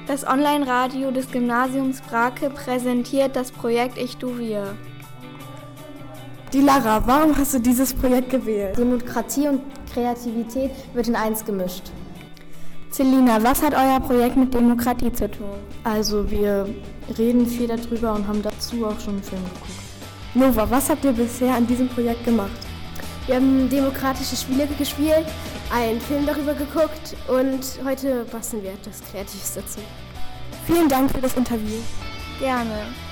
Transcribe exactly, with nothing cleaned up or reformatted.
Das Online-Radio des Gymnasiums Brake präsentiert das Projekt Ich, Du, Wir. Die Lara, warum hast du dieses Projekt gewählt? Demokratie und Kreativität wird in eins gemischt. Celina, was hat euer Projekt mit Demokratie zu tun? Also wir reden viel darüber und haben dazu auch schon einen Film geguckt. Nova, was habt ihr bisher an diesem Projekt gemacht? Wir haben demokratische Spiele gespielt, einen Film darüber geguckt und heute basteln wir etwas Kreatives dazu. Vielen Dank für das Interview. Gerne.